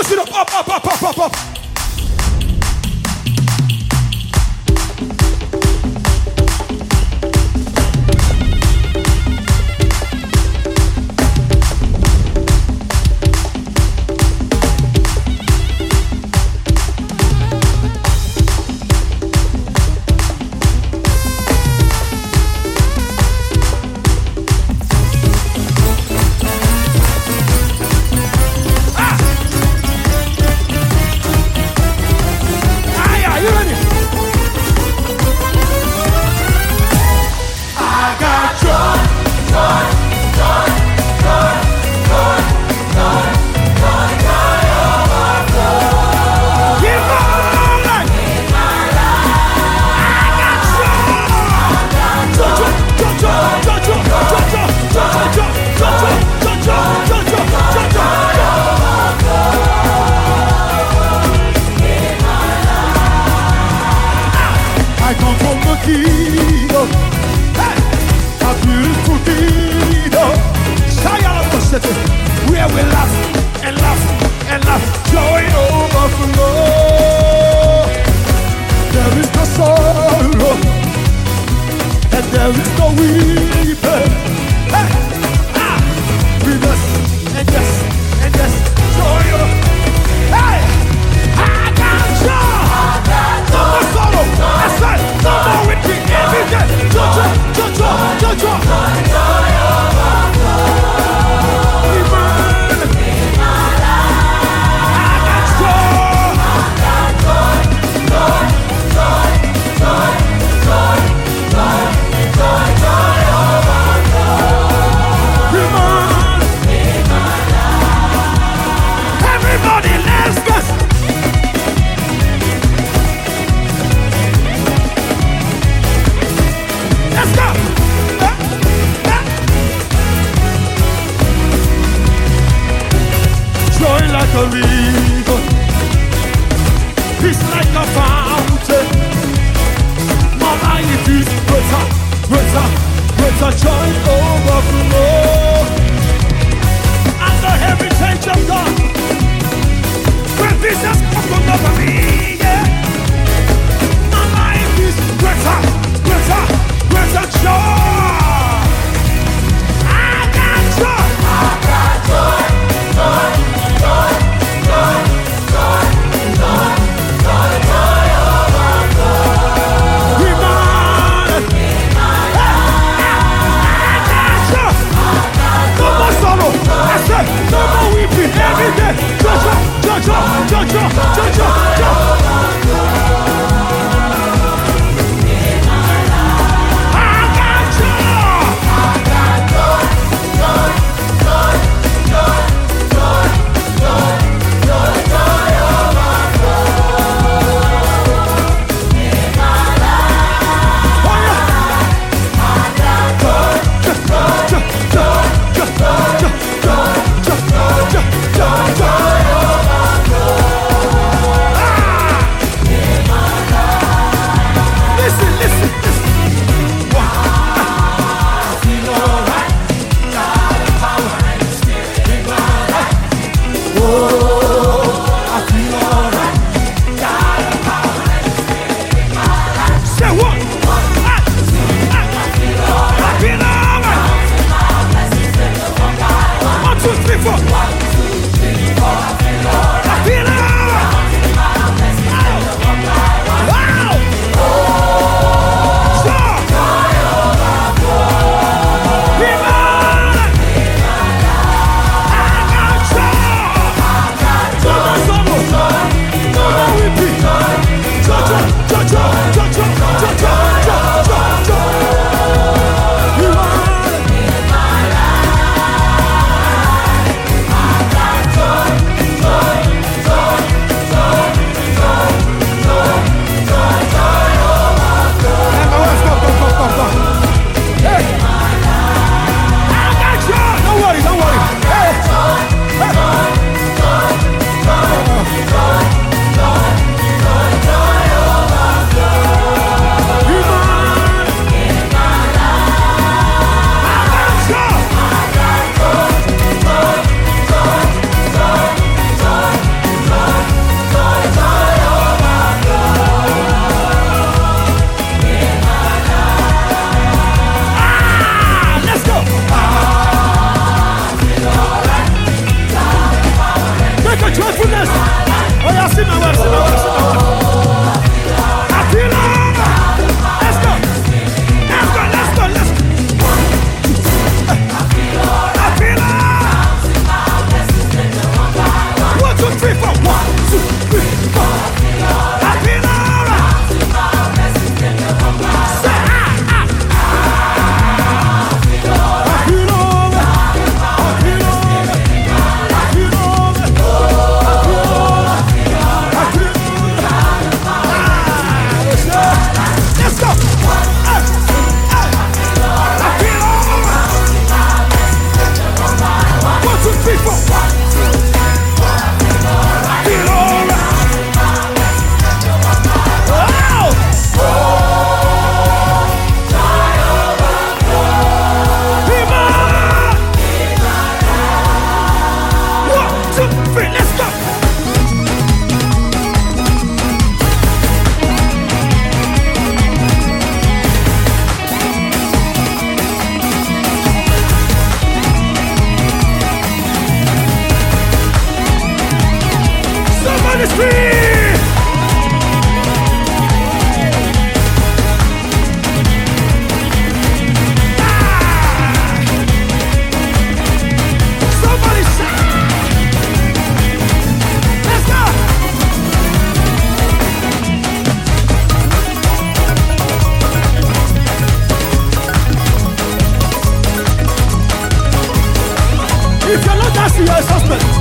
it up, up, up, up, up, up, up. Where we laugh and laugh and laugh, joy overflow. There is no sorrow and there is no weeping. Hey, with us and yes, joy. Hey, I got joy. No more sorrow. That's right. No more weeping every day. Joy overflow. Like a river, peace like a fountain. My life is greater joy overflow. And the heritage of God, when peace has come over me, yeah. My life is greater joy. I got joy. No more weeping every day. If you're not dancing, you're a suspect.